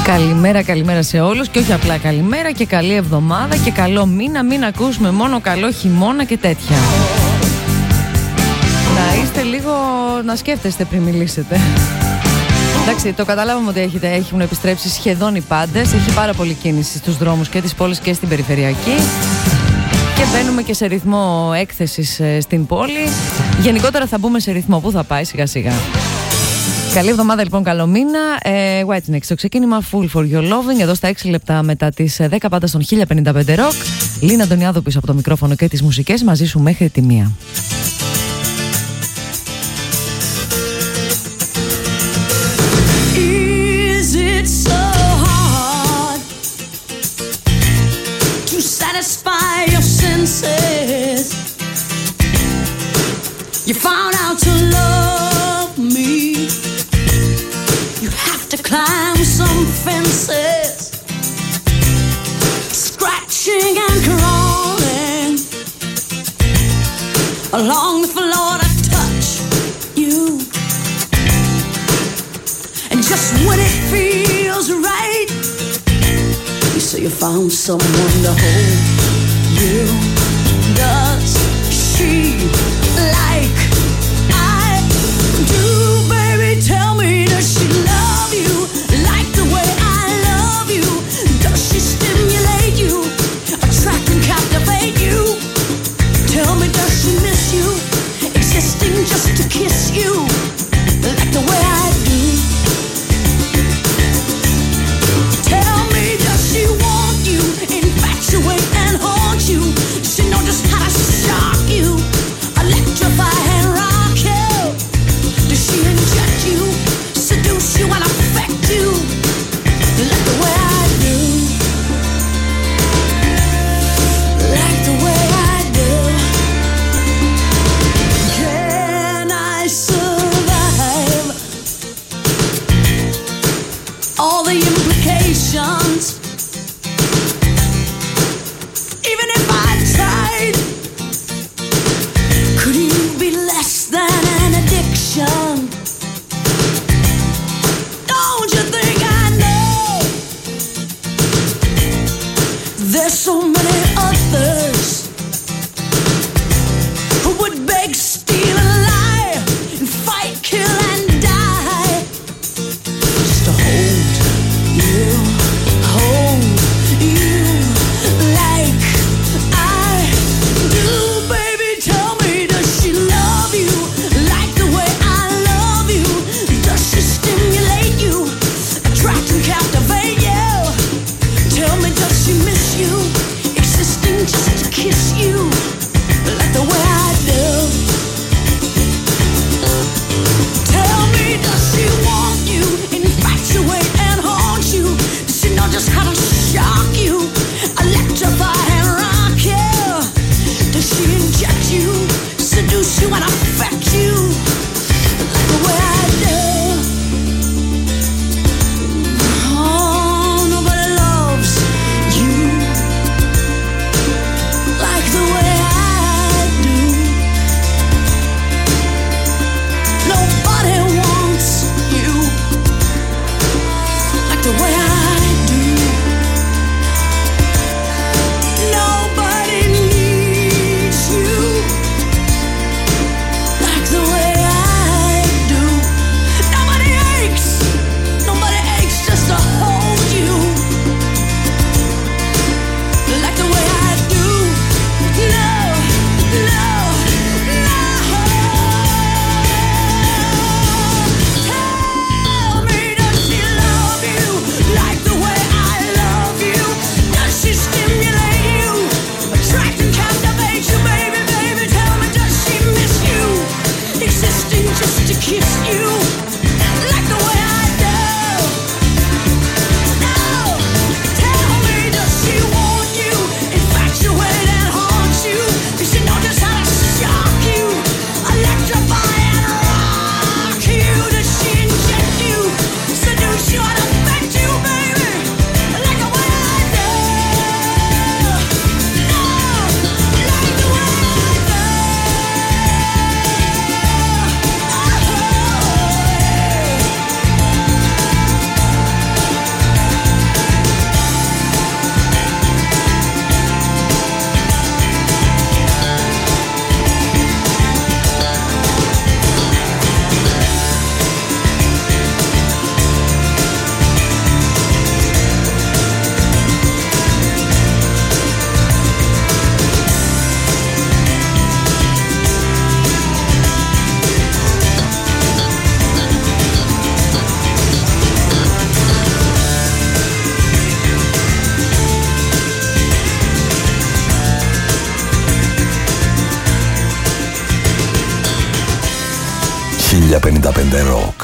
Καλημέρα σε όλους και όχι απλά καλημέρα και καλή εβδομάδα και καλό μήνα. Μην ακούσουμε μόνο καλό χειμώνα και τέτοια. Να είστε λίγο, να σκέφτεστε πριν μιλήσετε. Εντάξει, το καταλάβαμε ότι έχουν επιστρέψει σχεδόν οι πάντες. Έχει πάρα πολύ κίνηση στους δρόμους και της πόλης και στην περιφερειακή. Και μπαίνουμε και σε ρυθμό έκθεσης στην πόλη. Γενικότερα θα μπούμε σε ρυθμό που θα πάει σιγά σιγά. Καλή εβδομάδα λοιπόν, καλό μήνα. Whitesnake στο ξεκίνημα, Full for Your Loving. Εδώ στα 6 λεπτά μετά τις 10 πάντα στον 1055 Rock. Λίνα Αντωνιάδου πίσω από το μικρόφωνο και τις μουσικές, μαζί σου μέχρι τη 1. You found out to love me. You have to climb some fences, scratching and crawling along the floor to touch you. And just when it feels right, you say you found someone to hold you. Does she like I do, baby? Tell me, does she love you like the way I love you? Does she stimulate you, attract and captivate you? Tell me, does she miss you, existing just to kiss you like the way I do? Tell me, does she want you, infatuate and haunt you? Does she know just how to shock you, electrify and rock you? Does she inject you, seduce you and affect you like the way I do? Like the way I do. Can I survive all the implications? Even if I tried, could you be less than an addiction? Don't you think I know there's so many others who would beg, steal and lie and fight, kill and die just to hold you like I do, baby. Tell me, does she love you like the way I love you? Does she stimulate you, attract and captivate you? Tell me, does she miss you, existing just to kiss you like the way I do? Tell me, does she want you, infatuate and haunt you? Does she know just how to shock you, electrify and rock you? Does she inject you, seduce you and affect you like the way I do? Oh, nobody loves you like the way I do. Nobody wants you like the way I do. Nobody needs you like the way I do. Nobody aches just to hold you like the way I do. No, no, no. Tell me, does she love you για 55 ροκ.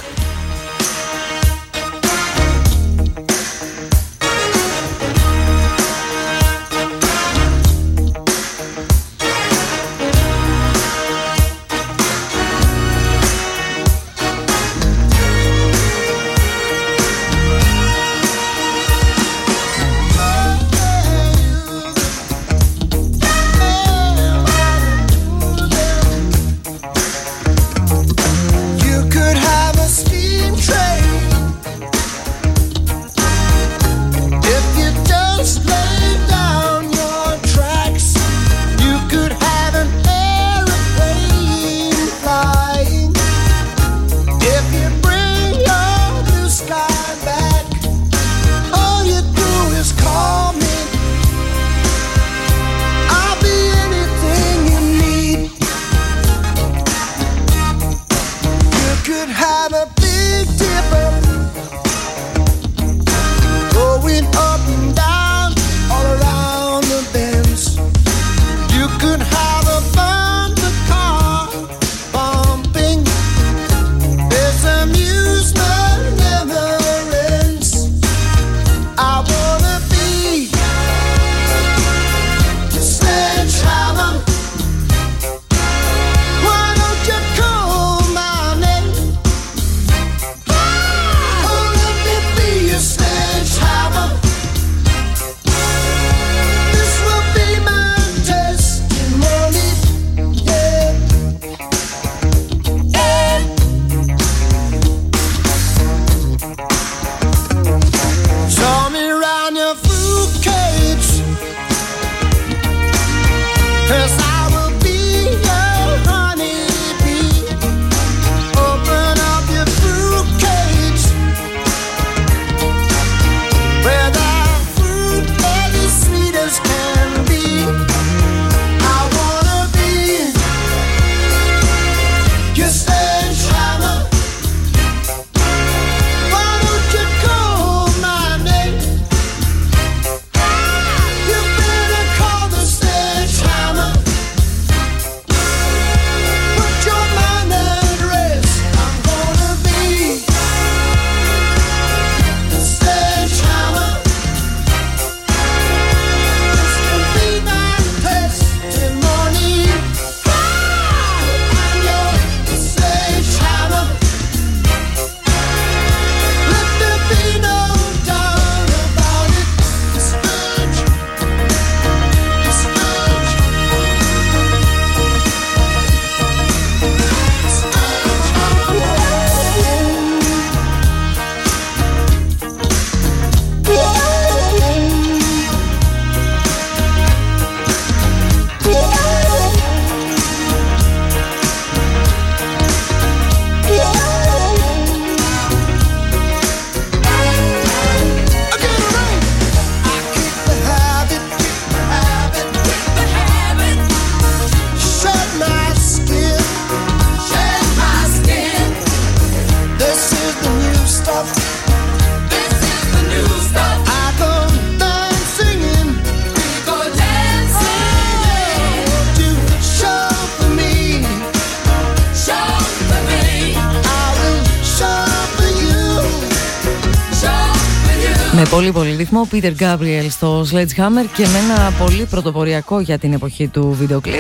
Με πολύ πολύ ρυθμό, Peter Gabriel στο Sledgehammer και με ένα πολύ πρωτοποριακό για την εποχή του βίντεο κλιπ.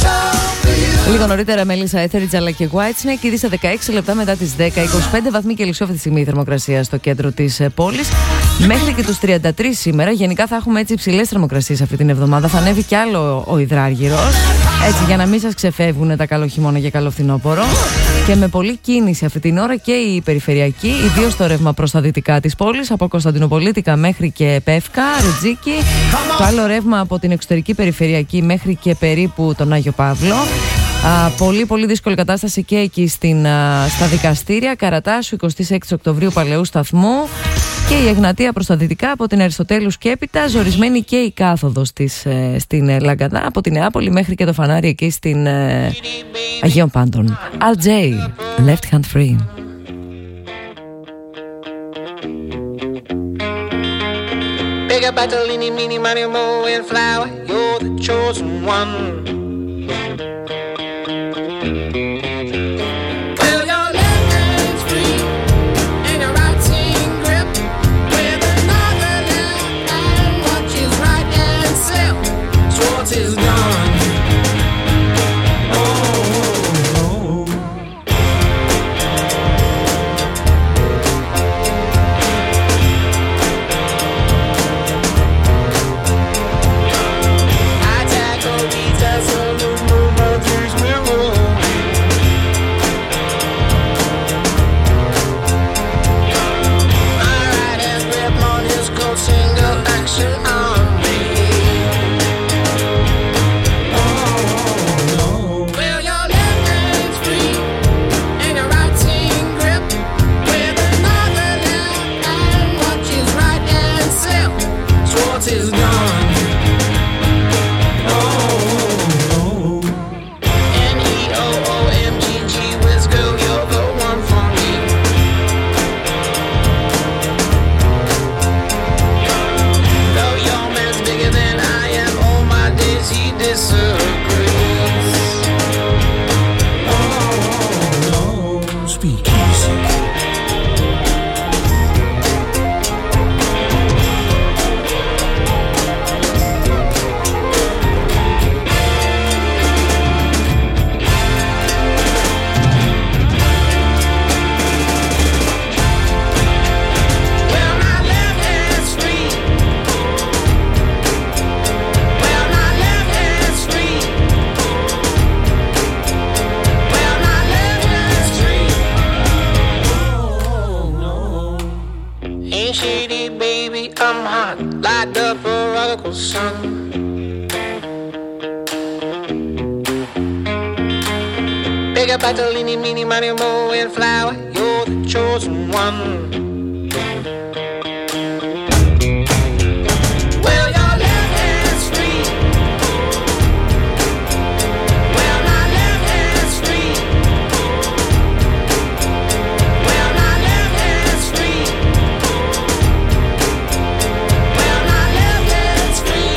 Λίγο νωρίτερα Melissa Etheridge αλλά και Whitesnake, ήδη στα 16 λεπτά μετά τις 10, 25 βαθμοί Κελσίου αυτή τη στιγμή η θερμοκρασία στο κέντρο της πόλης. Μέχρι και τους 33 σήμερα. Γενικά θα έχουμε έτσι υψηλές θερμοκρασίες αυτή την εβδομάδα. Θα ανέβει κι άλλο ο υδράργυρος. Έτσι, για να μην σας ξεφεύγουν τα καλό χειμώνα και καλό φθινόπωρο. Και με πολλή κίνηση αυτή την ώρα και η περιφερειακή, ιδίως το ρεύμα προς τα δυτικά της πόλης, από Κωνσταντινοπολίτικα μέχρι και Πεύκα, Ρετζίκη. Το άλλο ρεύμα από την εξωτερική περιφερειακή μέχρι και περίπου τον Άγιο Παύλο. Πολύ πολύ δύσκολη κατάσταση και εκεί στα δικαστήρια. Καρατάσου 26 Οκτωβρίου Παλαιού Σταθμού. Και η Εγνατία προς τα δυτικά από την Αριστοτέλους και έπειτα, ζορισμένη και η κάθοδος στην Λαγκαδά από την Νεάπολη μέχρι και το φανάρι εκεί στην Αγίων Πάντων. Al J, Left Hand Free. Big up Bartolini, Mini, Money, Mo and Flower, you're the chosen one. Will your left single action on me. Well, your left hand's free and your right hand grip with another left hand watches right and slip. Schwartz is gone. Sun. Bigger battle, eeny, meeny, miny, moe, and flower. You're the chosen one. Well, your left hand's free. Well, my left hand's free. Well, my left hand's free. Well, my left hand's free.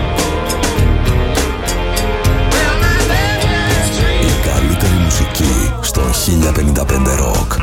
Well, my left hand's free. Η καλύτερη μουσική στο 1055 Rock.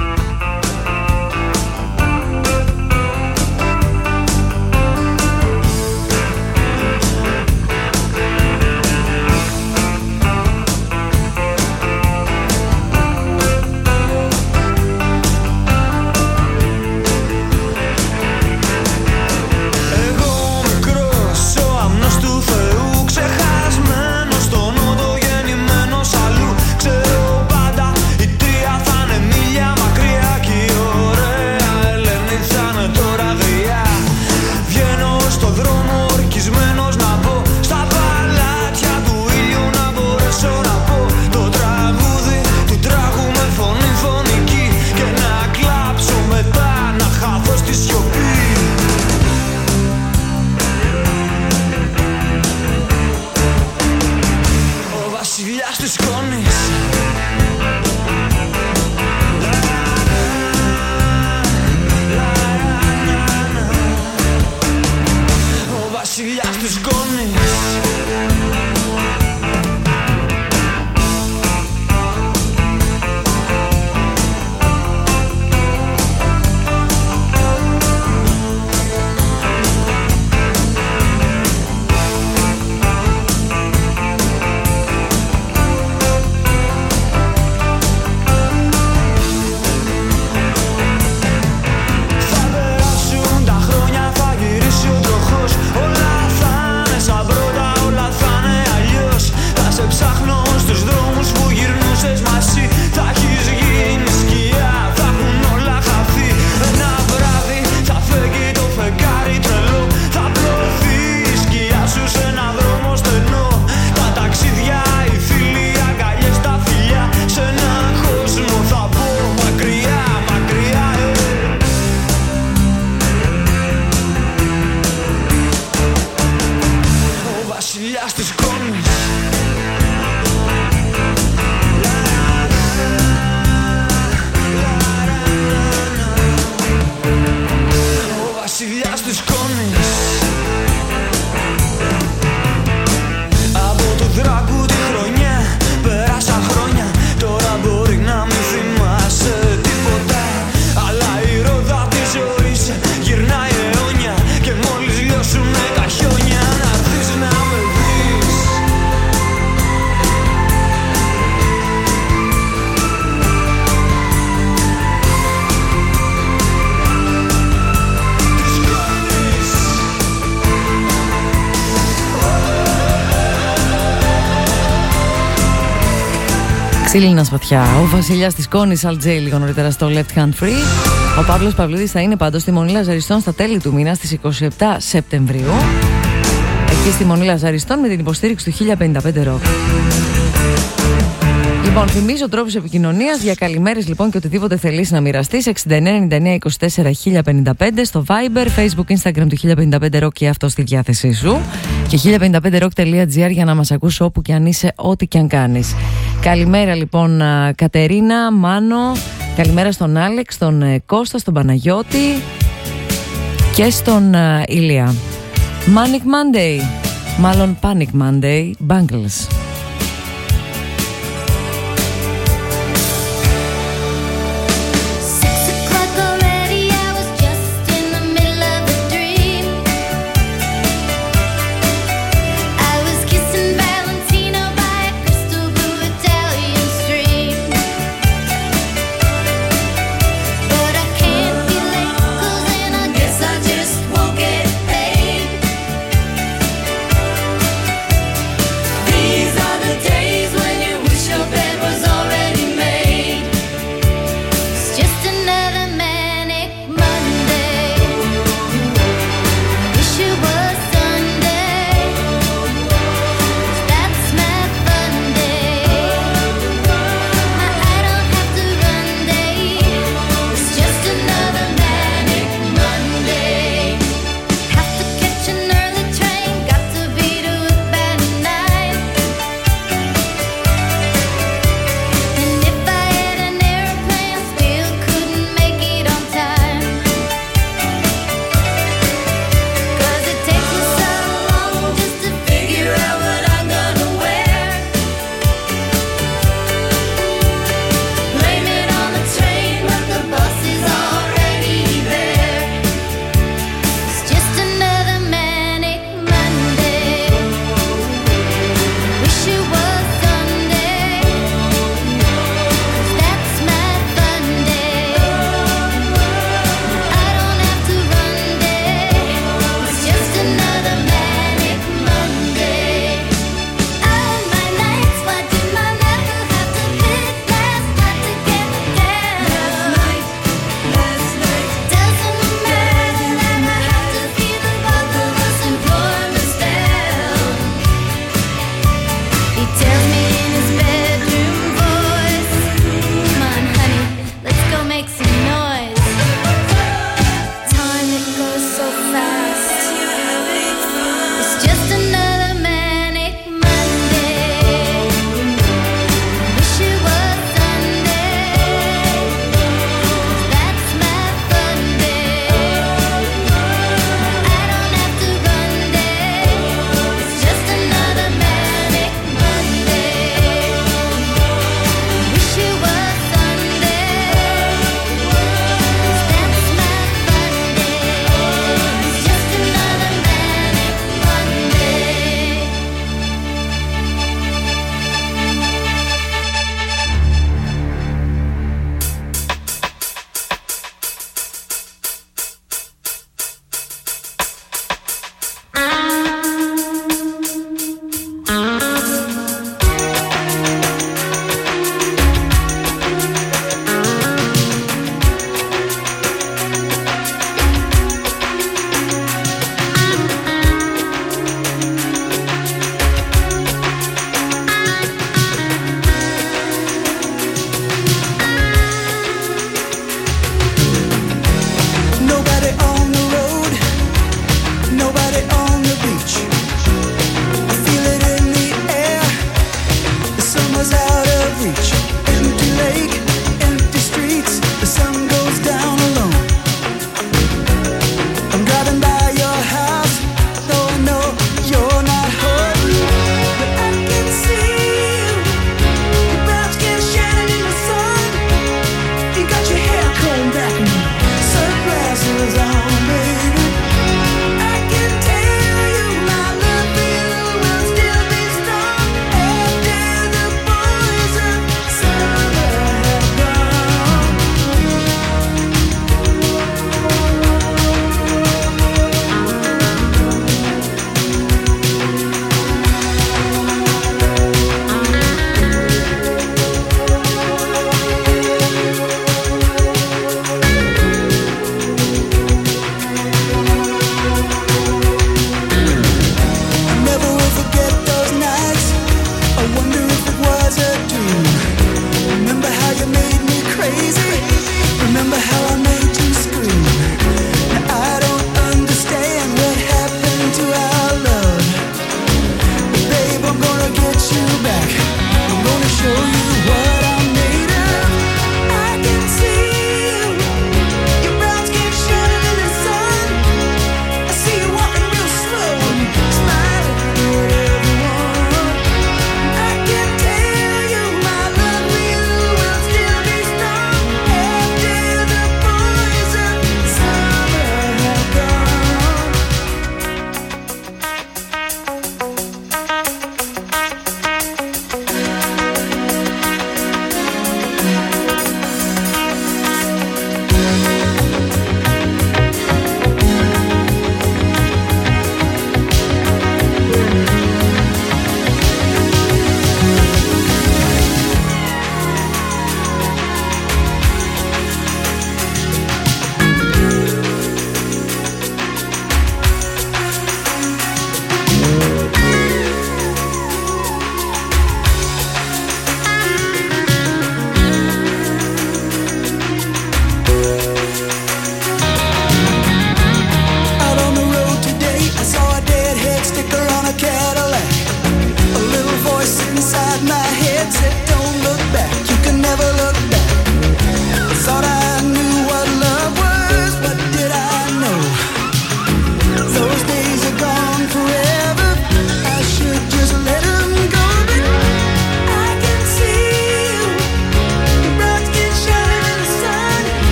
Ξύλινα σπαθιά. Ο βασιλιάς της Κόνης, Αλτζέι, λίγο νωρίτερα στο Left Hand Free. Ο Παύλος Παυλίδης θα είναι πάντως στη Μονή Λαζαριστών στα τέλη του μήνα, στις 27 Σεπτεμβρίου. Εκεί στη Μονή Λαζαριστών με την υποστήριξη του 1055 Rock. Λοιπόν, θυμίζω τρόπους επικοινωνίας για καλημέρες λοιπόν και οτιδήποτε θελείς να μοιραστείς. 699924 1055 στο Viber, Facebook, Instagram του 1055 Rock και αυτό στη διάθεσή σου. Και 1055rock.gr για να μας ακούς όπου και αν είσαι, ό,τι και αν κάνεις. Καλημέρα λοιπόν Κατερίνα, Μάνο, καλημέρα στον Άλεξ, στον Κώστα, στον Παναγιώτη και στον Ηλία. Manic Monday, μάλλον Panic Monday, Bangles. These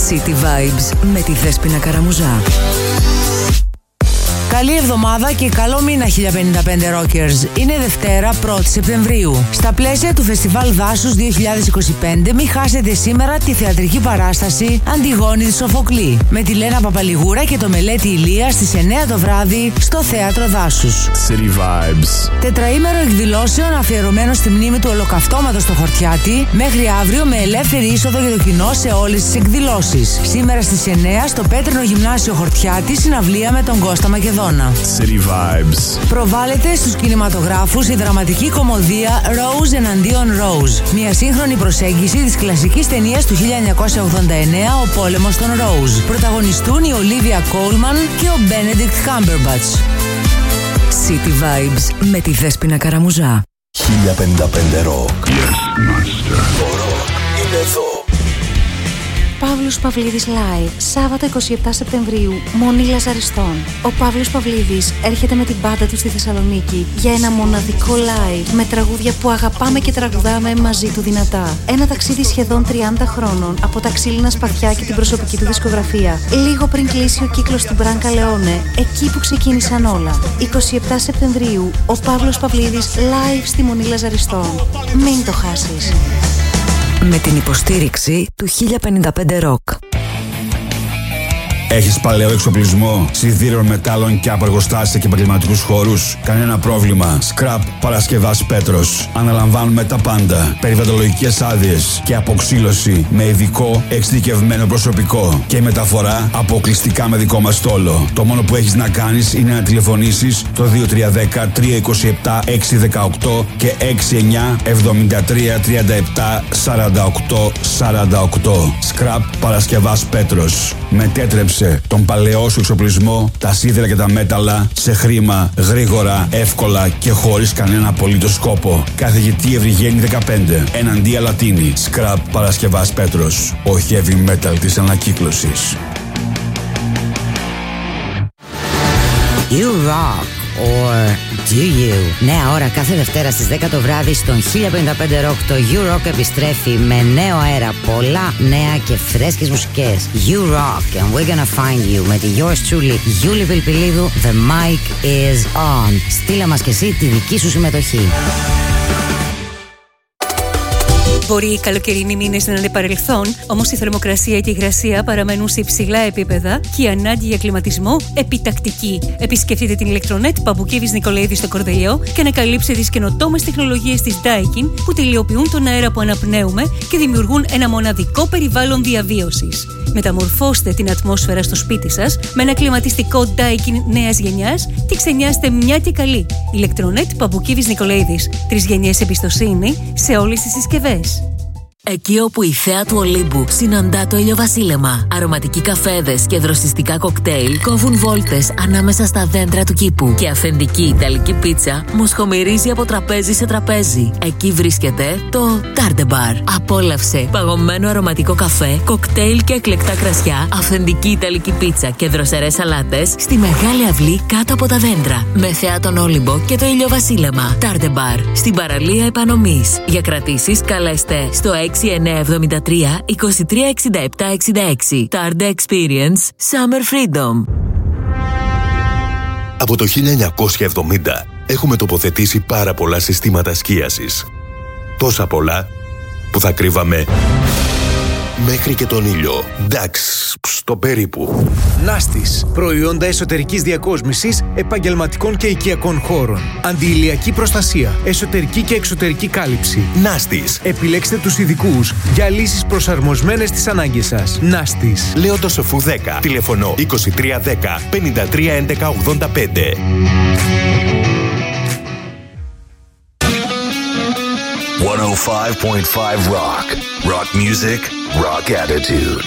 City Vibes με τη Δέσποινα Καραμουζά. Καλή εβδομάδα και καλό μήνα 1055 Rockers. Είναι Δευτέρα 1η Σεπτεμβρίου. Στα πλαίσια του Φεστιβάλ Δάσους 2025 μην χάσετε σήμερα τη θεατρική παράσταση Αντιγόνη τη Σοφοκλή με τη Λένα Παπαλιγούρα και το Μελέτη Ηλία στις 9 το βράδυ στο Θέατρο Δάσους. City Vibes. Τετραήμερο εκδηλώσεων αφιερωμένο στη μνήμη του Ολοκαυτώματος στο Χορτιάτι μέχρι αύριο με ελεύθερη είσοδο για το κοινό σε όλες τις εκδηλώσεις. Σήμερα στις 9 στο Πέτρινο Γυμνάσιο Χορτιάτι συναυλία με τον Κώστα Μακεδόνα. City Vibes. Προβάλλεται στους κινηματογράφους η δραματική κωμωδία Rose εναντίον Rose. Μια σύγχρονη προσέγγιση της κλασικής ταινίας του 1989 Ο πόλεμος των Rose. Πρωταγωνιστούν η Ολίβια Κόλμαν και ο Benedict Cumberbatch. City Vibes με τη Δέσποινα Καραμουζά. 1055 Rock. Yes, master. Το rock είναι εδώ. Παύλος Παυλίδης Live, Σάββατο 27 Σεπτεμβρίου, Μονή Λαζαριστών. Ο Παύλος Παυλίδης έρχεται με την μπάντα του στη Θεσσαλονίκη για ένα μοναδικό live με τραγούδια που αγαπάμε και τραγουδάμε μαζί του δυνατά. Ένα ταξίδι σχεδόν 30 χρόνων από τα ξύλινα σπαθιά και την προσωπική του δισκογραφία. Λίγο πριν κλείσει ο κύκλος του Μπράνκα Λεόνε, εκεί που ξεκίνησαν όλα. 27 Σεπτεμβρίου, ο Παύλος Παυλίδης Live στη Μονή Λαζαριστών. Μην το χάσεις. Με την υποστήριξη του 1055 Rock. Έχεις παλαιό εξοπλισμό, σιδήρων, μετάλλων και από εργοστάσια και επαγγελματικούς χώρους? Κανένα πρόβλημα. Scrap Παρασκευάς Πέτρος. Αναλαμβάνουμε τα πάντα. Περιβαλλοντολογικές άδειες και αποξύλωση με ειδικό εξειδικευμένο προσωπικό. Και η μεταφορά αποκλειστικά με δικό μας στόλο. Το μόνο που έχεις να κάνεις είναι να τηλεφωνήσεις το 2310 327 618 και 69 73 37 48 48. Scrap Παρασκευάς Πέτρος. Μετέτρεψε τον παλαιό σου εξοπλισμό, τα σίδερα και τα μέταλλα σε χρήμα, γρήγορα, εύκολα και χωρίς κανένα απολύτως σκόπο. Καθηγητή Ευρυγένη 15, εναντία Λατίνη. Scrap Παρασκευάς Πέτρος. Ο heavy metal της ανακύκλωσης. You rock, or do you? Νέα ώρα κάθε Δευτέρα στις 10 το βράδυ στον 1055 Rock. Το You Rock επιστρέφει με νέο αέρα, πολλά νέα και φρέσκες μουσικές. You Rock and we're gonna find you με τη yours truly Γιούλη Πιλπιλίδου. The mic is on. Στείλε μας και εσύ τη δική σου συμμετοχή. Μπορεί οι καλοκαιρινοί μήνες να είναι παρελθόν, όμως η θερμοκρασία και η υγρασία παραμένουν σε υψηλά επίπεδα και η ανάγκη για κλιματισμό επιτακτική. Επισκεφτείτε την Electronet Παπουκίβης Νικολαίδη στο Κορδελιό και ανακαλύψτε τις καινοτόμες τεχνολογίες της Daikin που τελειοποιούν τον αέρα που αναπνέουμε και δημιουργούν ένα μοναδικό περιβάλλον διαβίωσης. Μεταμορφώστε την ατμόσφαιρα στο σπίτι σας με ένα κλιματιστικό Daikin νέας γενιάς και ξενιάστε μια και καλή. Electronet Παπουκίβης Νικολαίδης. 3 γενιές εμπιστοσύνη σε όλες τις συσκευές. Εκεί όπου η θέα του Ολύμπου συναντά το ηλιοβασίλεμα, αρωματικοί καφέδες και δροσιστικά κοκτέιλ κόβουν βόλτες ανάμεσα στα δέντρα του κήπου και αυθεντική ιταλική πίτσα μοσχομυρίζει από τραπέζι σε τραπέζι. Εκεί βρίσκεται το Tarde Bar. Απόλαυσε παγωμένο αρωματικό καφέ, κοκτέιλ και εκλεκτά κρασιά, αυθεντική ιταλική πίτσα και δροσερές σαλάτες στη μεγάλη αυλή κάτω από τα δέντρα. Με θέα τον Όλυμπο και το ηλιοβασίλεμα. Tarde Bar. Στην παραλία Επανομής. Για κρατήσεις καλέστε στο 6973 2367 66. Tarde Experience Summer Freedom. Από το 1970 έχουμε τοποθετήσει πάρα πολλά συστήματα σκίασης. Τόσα πολλά που θα κρύβαμε μέχρι και τον ήλιο. Εντάξει, στο περίπου. Νάστης. Προϊόντα εσωτερικής διακόσμησης, επαγγελματικών και οικιακών χώρων. Αντιηλιακή προστασία, εσωτερική και εξωτερική κάλυψη. Νάστης. Επιλέξτε τους ειδικούς για λύσεις προσαρμοσμένες στις ανάγκες σας. Νάστης. Λέοντος Σοφού 10. Τηλεφωνώ 2310 53 11 85. .5 Rock. Rock music, rock attitude.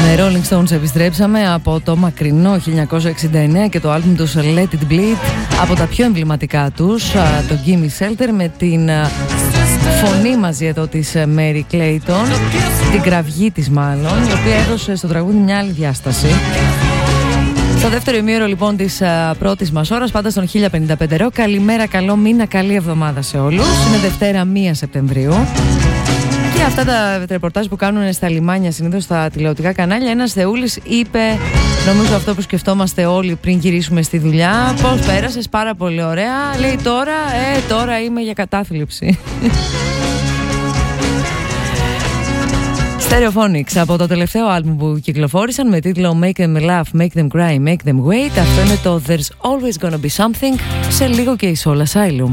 Rolling Stones επιστρέψαμε από το μακρινό 1969 και το άλμπουμ τους Let It Bleed, από τα πιο εμβληματικά τους, το Gimme Shelter, με την φωνή μαζί εδώ της Mary Clayton, την κραυγή της μάλλον, η οποία έδωσε στο τραγούδι μια άλλη διάσταση. Στο δεύτερο ημίωρο λοιπόν της πρώτης μας ώρας, πάντα στον 1055 Rock. Καλημέρα, καλό μήνα, καλή εβδομάδα σε όλους. Είναι Δευτέρα 1 Σεπτεμβρίου. Και αυτά τα ρεπορτάζ που κάνουν στα λιμάνια, συνήθως στα τηλεοπτικά κανάλια, ένας θεούλης είπε, νομίζω αυτό που σκεφτόμαστε όλοι πριν γυρίσουμε στη δουλειά: πώς πέρασες? Πάρα πολύ ωραία. Λέει τώρα είμαι για κατάθλιψη. Stereophonics, από το τελευταίο άλμπουμ που κυκλοφόρησαν με τίτλο Make Them Laugh, Make Them Cry, Make Them Wait. Αυτό είναι το There's Always Gonna Be Something. Σε λίγο και η Soul Asylum.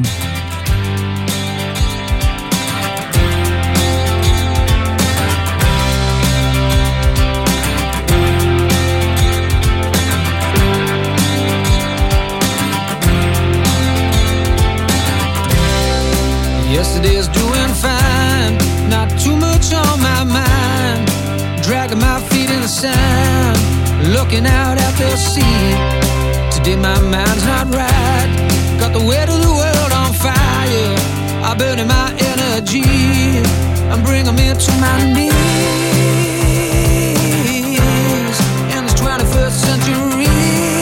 Yesterday's doing fine, not too much on my mind. Dragging my feet in the sand, looking out at the sea. Today my mind's not right, got the weight of the world on fire. I'm burning my energy, I'm bringing me to my knees in this 21st century.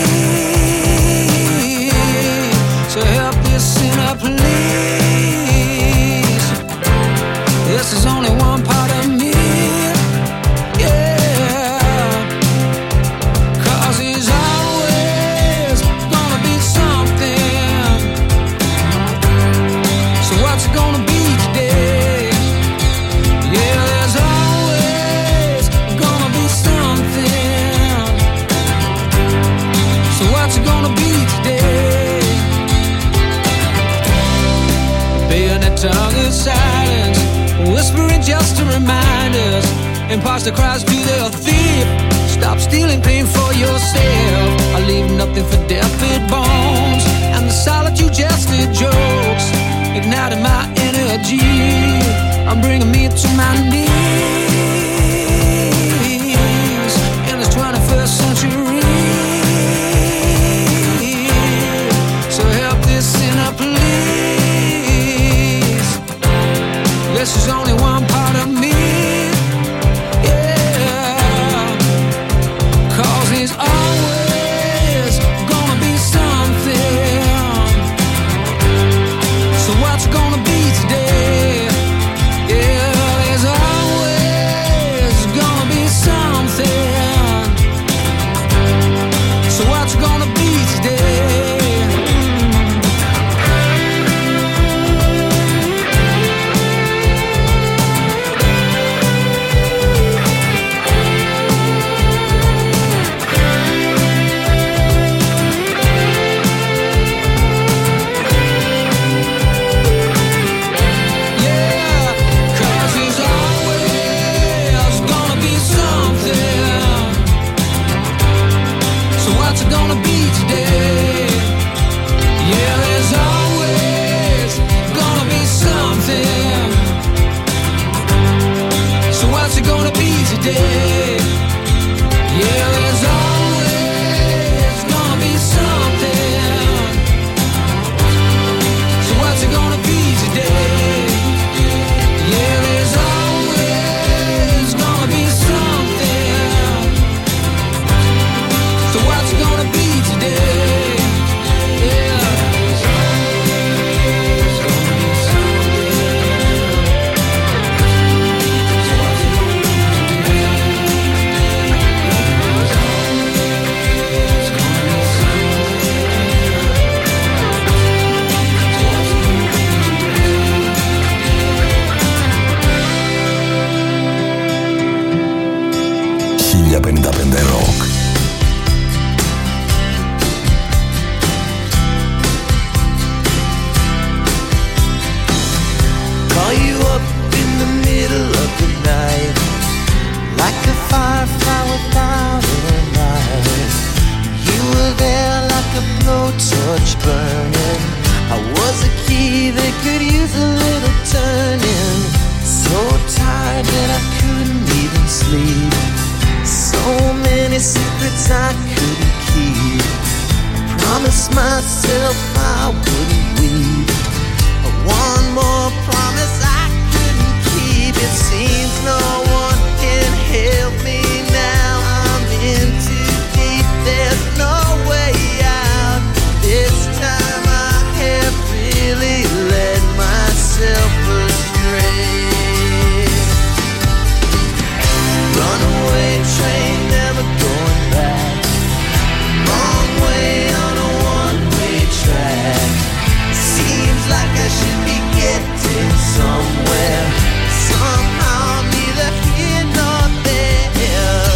So help me, sinner, please. This is only one part of me, yeah. 'Cause there's always gonna be something. So what's it gonna be today? Yeah, there's always gonna be something. So what's it gonna be today? Bayonet tongue is silence, whispering just to remind us. Imposter cries to the thief, stop stealing pain for yourself. I leave nothing for deafened bones, and the solitude just the jokes, igniting my energy, I'm bringing me to my knees in this 21st century. So help this sinner, please. This is only one part of me, yeah. 'Cause there's always gonna be something. So what's it gonna be today? Yeah, there's always gonna be something. So what's it gonna be today? promise I couldn't keep. Promised myself I wouldn't weep. One more promise I couldn't keep. It seems no one can help me now. I'm in too deep. There's no way out. This time I have really led myself astray. Runaway train, never going back. Wrong way on a one-way track. Seems like I should be getting somewhere. Somehow I'm neither here nor there.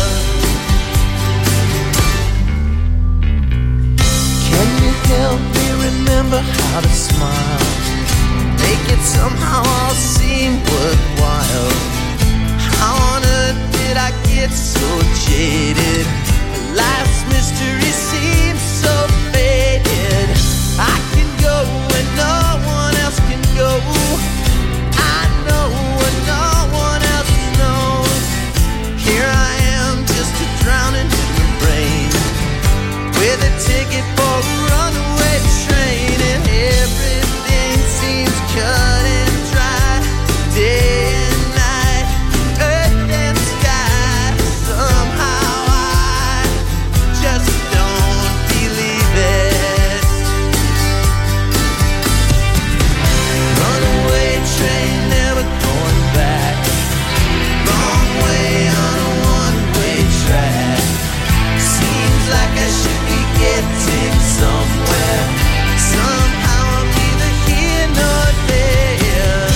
Can you help me remember how to smile? Make it somehow all seem worthwhile. How on earth did I get so jaded? Life's mystery seems so faded. I can go where no one else can go. I know what no one else knows. Here I am, just a drowning in the rain, with a ticket for a runaway train, and everything seems cut and dry. Day and night, earth and sky. Somehow I just don't believe it. Runaway train, never going back. Wrong way on a one-way track. Seems like I should be getting somewhere. Somehow I'm neither here nor there.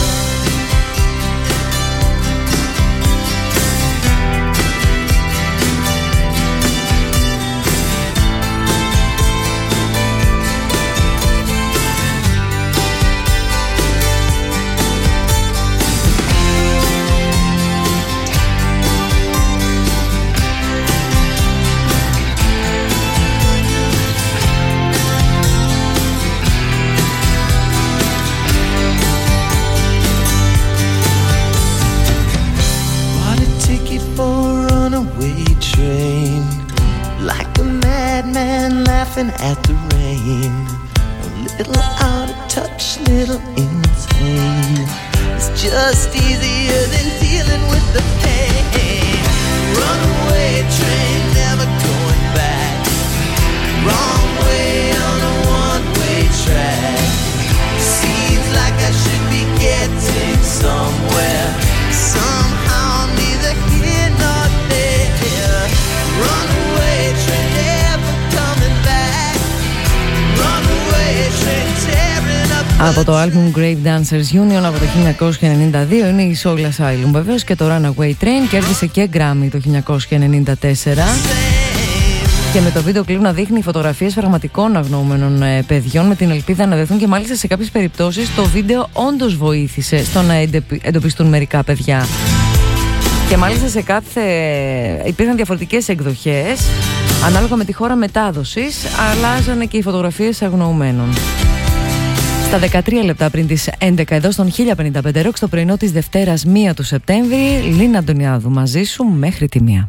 Bought a ticket for a runaway train, like a madman laughing at the rain. A little out of touch, little insane. It's just easier than dealing with the pain. Runaway train, never going back. Wrong way on a one-way track. Seems like I should be getting somewhere. Somehow I'm neither here nor there. Runaway train, never coming back. Runaway train, tearing up. Από το album Grave Dancers Union από το 1992 είναι η Soul Asylum βεβαίως, και το Runaway Train κέρδισε και Grammy το 1994. Και με το βίντεο κλιπ να δείχνει φωτογραφίες πραγματικών αγνοούμενων παιδιών, με την ελπίδα να δεθούν, και μάλιστα σε κάποιες περιπτώσεις το βίντεο όντως βοήθησε στο να εντοπιστούν μερικά παιδιά. Και μάλιστα σε υπήρχαν διαφορετικές εκδοχές ανάλογα με τη χώρα μετάδοσης, αλλάζανε και οι φωτογραφίες αγνοουμένων. Στα 13 λεπτά πριν τις 11 εδώ στον 1055 Rock, στο πρωινό της Δευτέρας 1 του Σεπτέμβρη, Λίνα Αντωνιάδου μαζί σου μέχρι τη 1.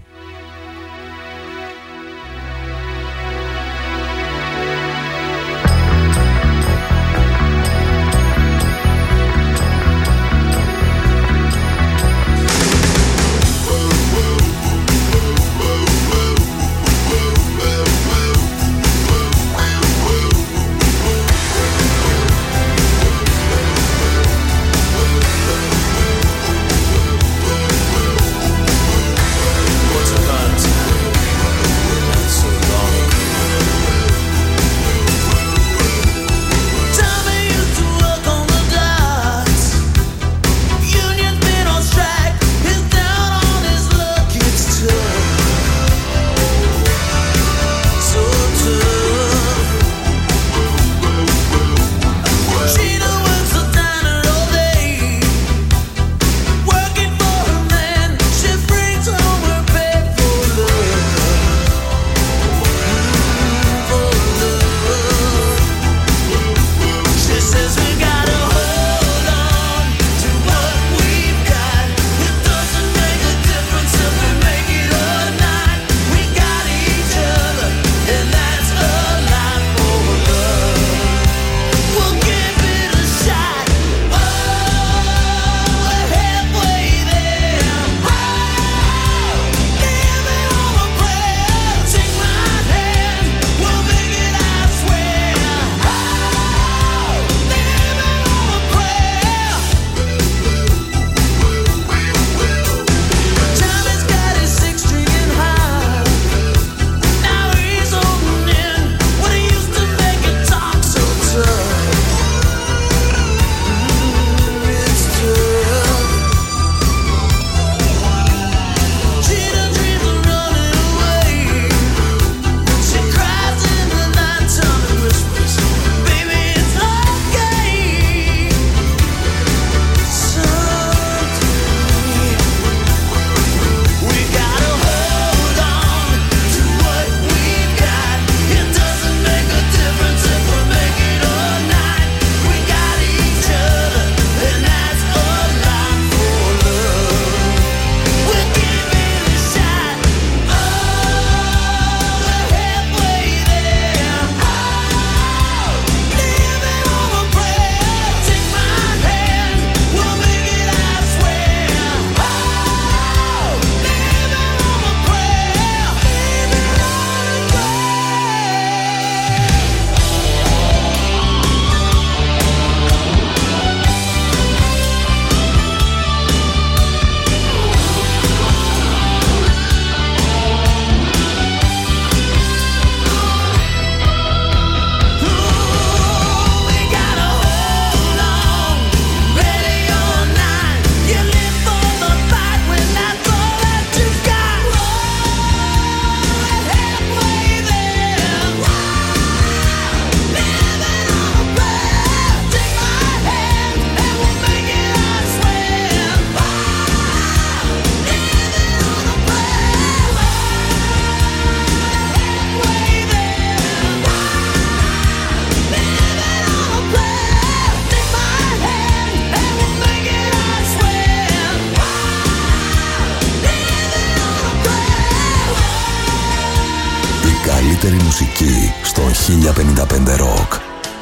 καλύτερη μουσική στον 1055 Rock.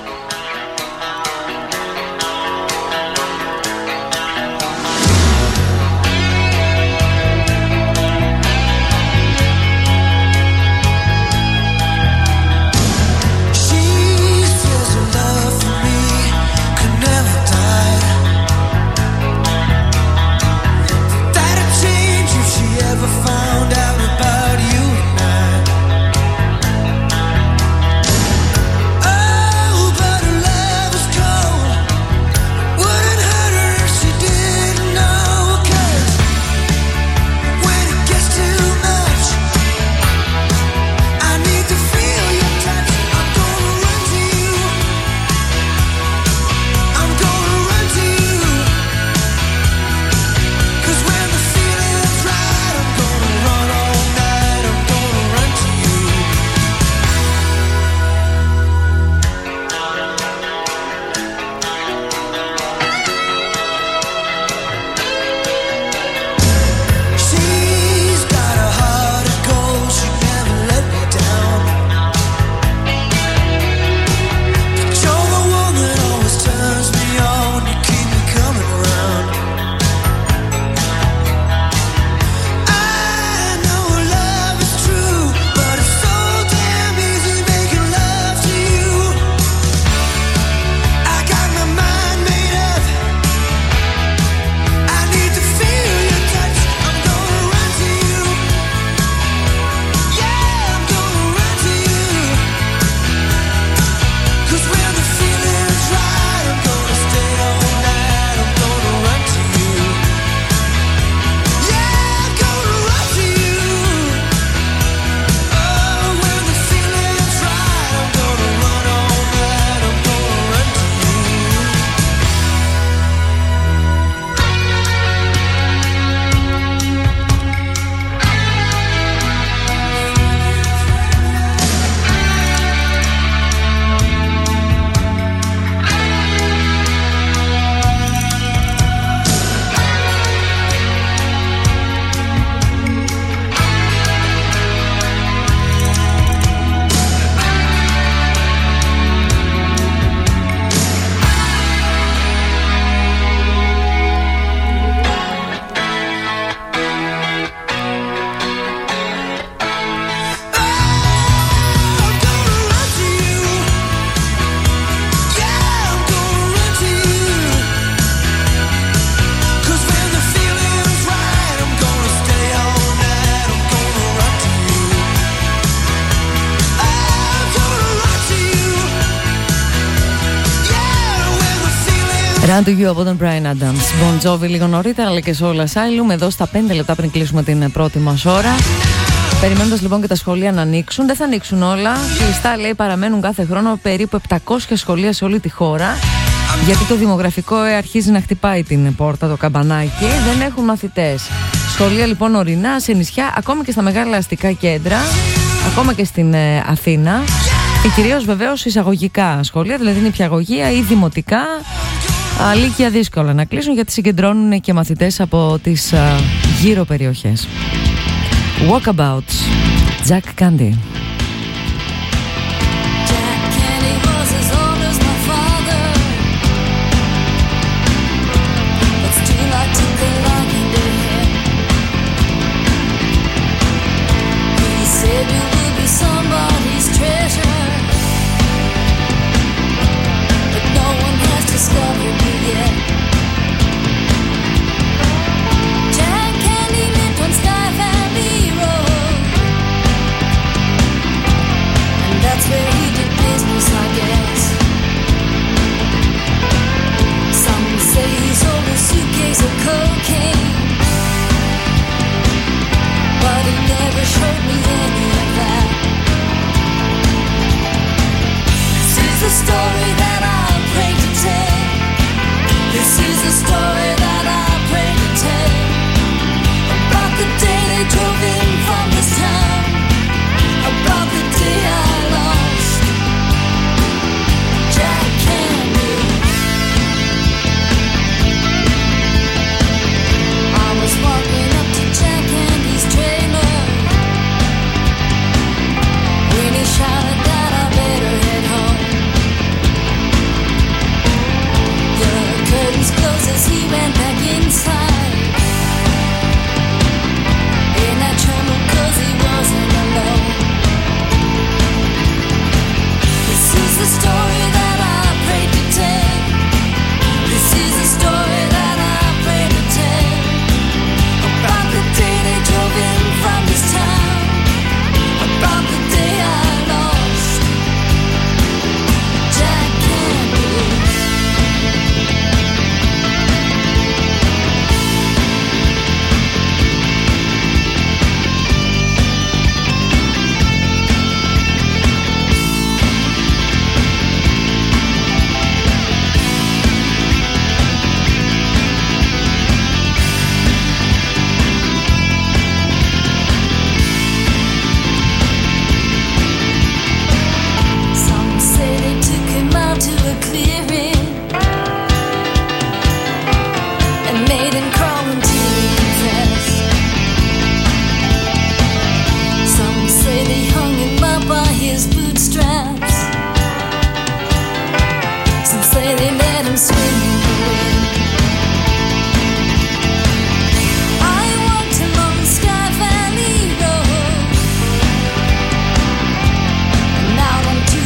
Run to You από τον Bryan Adams. Bon Jovi λίγο νωρίτερα, αλλά και Soul Asylum εδώ στα 5 λεπτά πριν κλείσουμε την πρώτη μας ώρα. Περιμένοντας λοιπόν και τα σχολεία να ανοίξουν. Δεν θα ανοίξουν όλα. Κλειστά, λέει, παραμένουν κάθε χρόνο περίπου 700 σχολεία σε όλη τη χώρα. Γιατί το δημογραφικό αρχίζει να χτυπάει την πόρτα, το καμπανάκι. Δεν έχουν μαθητές. Σχολεία λοιπόν ορεινά, σε νησιά, ακόμη και στα μεγάλα αστικά κέντρα, ακόμα και στην Αθήνα. Και κυρίως βεβαίως εισαγωγικά σχολεία, δηλαδή νηπιαγωγεία ή δημοτικά. Λύκεια δύσκολα να κλείσουν, γιατί συγκεντρώνουν και μαθητές από τις γύρω περιοχές. Walkabouts, Jack Candy.